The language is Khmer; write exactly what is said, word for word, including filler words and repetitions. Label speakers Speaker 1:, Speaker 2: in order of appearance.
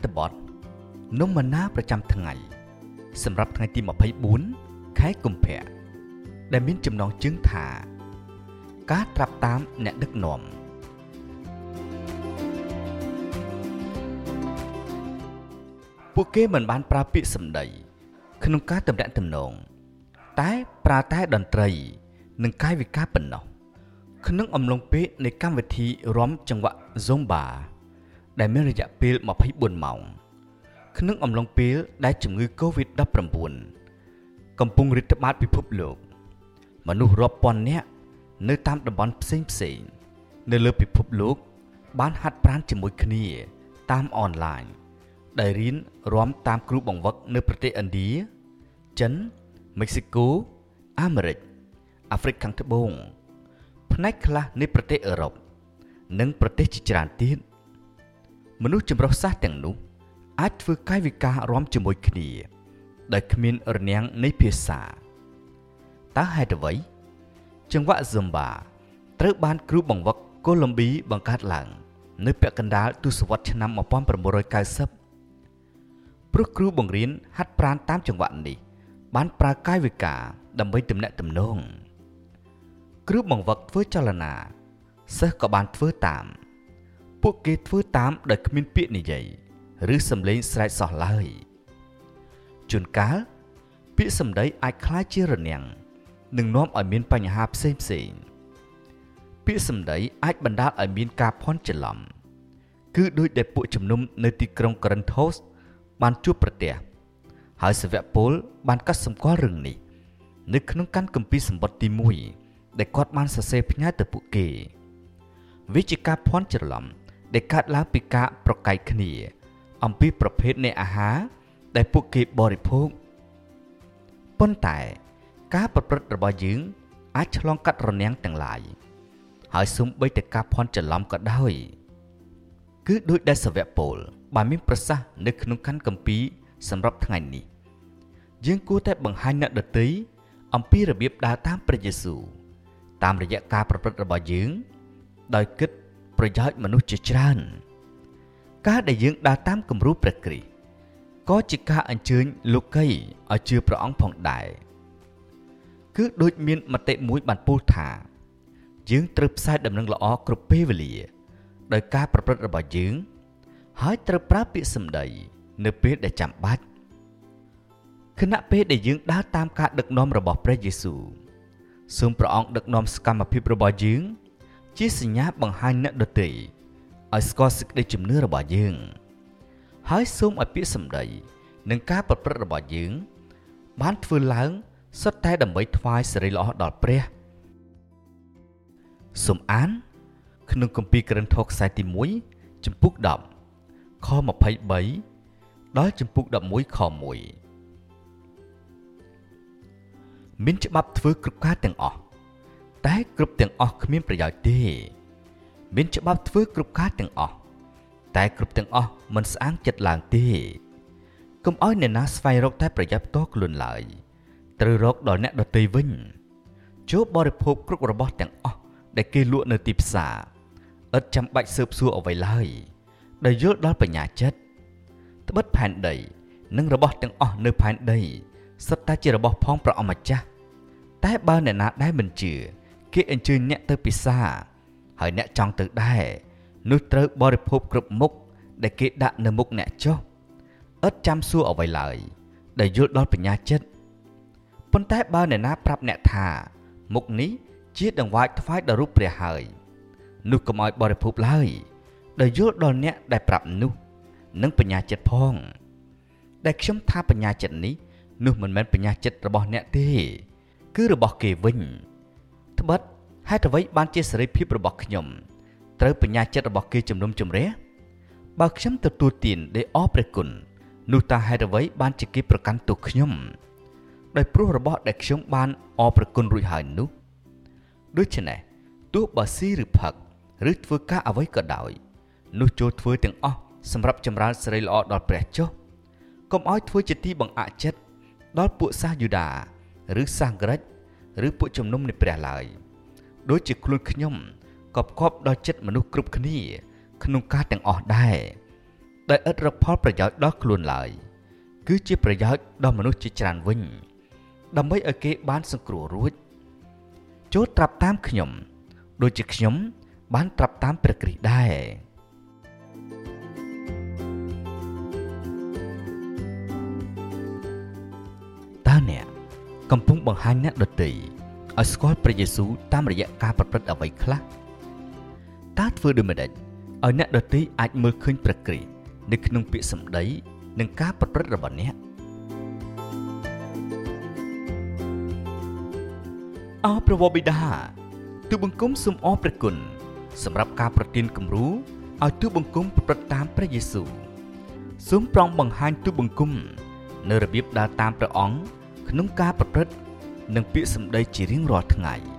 Speaker 1: ត្ថបទនំម៉ាណាប្រចាំថ្ងៃសម្រាប់ថ្ងៃទីម្ភៃបួនខែកុម្ភៈដែលមានចំណងជើងថាការត្រាប់តាមអ្នកដឹកនាំពួកគេមិនបានប្រើពាក្យសម្ដីក្នុងការទំនាក់ទំនងតែប្រើតែតន្ត្រីនិងកាយវិការប៉ុណ្ណោះក្នុងអំឡុងពេលនៃកម្មវិធីរាំចង្វាក់ Zumba ដែលមានរយៈពេលម្ភៃបួនម៉ោងក្នុងអំឡុងពេលដែលជំងឺ កូវីដ ដប់ប្រាំបួន កំពុងរាតត្បាតពិភពលោកមនុស្សរាប់ពាន់នាក់នៅតាមតំបន់ផ្សេងផ្សេងនៅលើពិភពលោកបានហាត់ប្រាណជាមួយគ្នាតាមអនឡាញដែលរៀនរាំតាមគ្រូបង្វឹកនៅប្រទេសឥណ្ឌាចិនមិចស៊ីកូអាមេរិកអាហ្វ្រិកខាងត្បូងផ្នែកខ្លះនៃប្រទេសអឺរ៉ុបនិងប្រទេសជាច្រើនទៀតមនុស្សចម្រុះសាសទាំងនោះអាចធ្វើកាយវិការរាំជាមួយគ្នាដោយគ្មានរនាំងនៃភាសាតើហេតុអ្វីចង្វាក់ Zumba ត្រូវបានគ្រូបង្វឹកកូឡុំប៊ីបង្កើតឡើងនៅពាក់កណ្ដាលទសវត្សរ៍ឆ្នាំmột nghìn chín trăm chín mươiព្រោះគ្រូបង្រៀនហាត់ប្រាណតាមចង្វាក់នេះបានប្រើកាយវិការដើម្បីទំនាក់ទំនងគ្រូបង្វឹកធ្វើចលនាសិស្សក៏បានធ្វើតាមពួកគេធ្វើតាមដោយគ្មានពាក្យនិយាយឬសំឡេងស្រែកសោះឡើយជួនកាលពាក្យសម្ដីអាចคล้ายជារនាំងនិងនាំឲ្យមានបញ្ហាផ្សេងផ្សេងពាក្យសម្ដីអាចបណ្ដាលឲ្យមានការភ័ន្តច្រឡំគឺដូចដែលពួកជំនុំនៅទីក្រុងកូរិនថូសបានជួបប្រទះហើយសាវកពលបានកត់សម្គាល់រឿងនេះនៅក្នុងកាន់គម្ពីរសម្បត្តិទីមួយដែលគាត់បានសរសេរផ្ញើទៅពួកគេវាជាការភ័ន្តច្រឡំដែលកើតឡើងពីការប្រកែកគ្នាអំពីប្រភេទនៃអាហារដែលពួកគេបរិភោគប៉ុន្តែការប្រព្រឹត្តរបស់យើងអាចឆ្លងកាត់រនាំងទាំងឡាយហើយសូម្បីតែការភ័ន្តច្រឡំក៏ដោយគឺដូចដែលសាវកពលបានមានប្រសាសន៍នៅក្នុងខណ្ឌគម្ពីរសម្រាប់ថ្ងៃនេះយើងគួរតែបង្ហាញអ្នកដទៃអំពីរបៀបដើរតាមព្រះយេស៊ូវតាមរយៈការប្រព្រឹត្តរបស់យើងដោយគិតប្រយោជន៍មនុស្សជាច្រើនការដែលយើងដើរតាមគំរូព្រះគ្រីស្ទក៏ជាការអញ្ជើញលោកីឲ្យជឿព្រះអង្គផងដែរគឺដូចមានមតិមួយបានពោលថាយើងត្រូវផ្សាយដំណឹងល្អគ្រប់ពេលវេលាដោយការប្រព្រឹត្តរបស់យើងហើយត្រូវប្រើពាក្យសម្ដីនៅពេលដែលចាំបាច់ខណៈពេលដែលយើងដើរតាមការដឹកនាំរបស់ព្រះយេស៊ូវសូមព្រះអង្គដឹកនាំសកម្មភាពរបស់យើងជាសញ្ញាបង្ហាញអ្នកដទៃឲ្យស្គាល់សេចក្តីជំនឿរបស់យើងហើយសូមឲ្យពាក្យសម្ដីនិងការប្រព្រឹត្តរបស់យើងបានធ្វើឡើងសុទ្ធតែដើម្បីថ្វាយសិរីល្អដល់ព្រះសូមអានក្នុងគម្ពីរកូរិនថូសខ្សែទីមួយចំពុកដប់ខម្ភៃបីដល់ចំពុកដប់មួយខមួយមានច្បាប់ធ្វើគ្រប់ការទាំងអស់តែគ្រប់ទាំងអស់គ្មានប្រយោជន៍ទេមានច្បាប់ធ្វើគ្រប់ការទាំងអស់តែគ្រប់ទាំងអស់មិនស្អាងចិត្តឡើងទេកុំឲ្យអ្នកណាស្វែងរកតែប្រយោជន៍ផ្ទាល់ខ្លួនឡើយត្រូវរកដល់អ្នកដទៃវិញចូលបរិភោគគ្រប់របស់ទាំងអស់ដែលគេលក់នៅទីផ្សារឥតចាំបាច់ស៊ើបសួរអ្វីឡើយដោយយល់ដល់បញ្ញាចិត្តត្បិតផែនដីនិងរបស់ទាំងអស់នៅផែនដីសុទ្ធតែជារបស់ផងព្រះអម្ចាស់តែបើអ្នកណាដែលមិនជឿគេអញ្ជើញអ្នកទៅពិសាហើយអ្នកចង់ទៅដែរនោះត្រូវបរិភោគគ្រប់មុខដែលគេដាក់នៅមុខអ្នកចុះឥតចាំសួរអ្វីឡើយដែលយល់ដល់បញ្ញាចិត្តប៉ុន្តែបើអ្នកណាប្រាប់អ្នកថាមុខនេះជាដង្វាយថ្វាយដល់រូបព្រះហើយនោះកុំឲ្យបរិភោគឡើយដែលយល់ដល់អ្នកដែលប្រាប់នោះនឹងបញ្ញាចិត្តផងដែលខ្ញុំថាបញ្ញាចិត្តនេះនោះមិនមែនបញ្ញាចិត្តរបស់អ្នកទេគឺរបស់គេវិញត្បិតហេតុអ្វីបានជាសេរីភាពរបស់ខ្ញុំត្រូវបញ្ញាចិត្តរបស់គេជំនុំជម្រះបើខ្ញុំទទួលទានដោយអរព្រះគុណនោះតើហេតុអ្វីបានជាគេប្រកាន់ទោសខ្ញុំដោយព្រោះរបស់ដែលខ្ញុំបានអរព្រះគុណរួចហើយនោះដូច្នេះទោះបើស៊ីឬផឹកឬធ្វើការអ្វីក៏ដោយនោះចូលធ្វើទាំងអស់សម្រាប់ចម្រើនសិរីល្អដល់ព្រះចុះកុំឲ្យធ្វើជាទីបង្អាក់ចិត្តដល់ពួកសាសយូដាឬសាសក្រិចឬពួកជំនុំនៃព្រះឡើយដូចជាខ្លួនខ្ញុំក៏ផ្គប់ដល់ចិត្តមនុស្សគ្រប់គ្នាក្នុងការទាំងអស់ដែរដែលឥតរកផលប្រយោជន៍ដល់ខ្លួនឡើយគឺជាប្រយោជន៍ដល់មនុស្សជាច្រើនវិញដើម្បីឲ្យគេបានសង្គ្រោះរួចចូលត្រាប់តាមខ្ញុំដូចជាខ្ញុំបានត្រាប់តាមព្រះគ្រីស្ទដែរតើអ្នកកំពុងបង្ហាញអ្នកដទៃឲ្យស្គាល់ព្រះយេស៊ូវតាមរយៈការប្រព្រឹត្តអ្វីខ្លះតើធ្វើដូចម្តេចឲ្យអ្នកដទៃអាចមើលឃើញព្រះគ្រីស្ទនៅក្នុងពាក្យសម្ដីនិងការប្រព្រឹត្តរបស់អ្នកអោព្រះវរបិតាទូបង្គំសូមអរព្រះគុណសម្រាប់ការប្រទានគំរូឲ្យទូបង្គំប្រព្រឹត្តតាមព្រះយេស៊ូវសូមប្រងបង្ហាញទូបង្គំនៅរបៀបដើរតាមព្រះអង្គក្នុងការប្រព្រឹត្តនិងពាក្យសម្ដីជារៀងរាល់ថ្ងៃ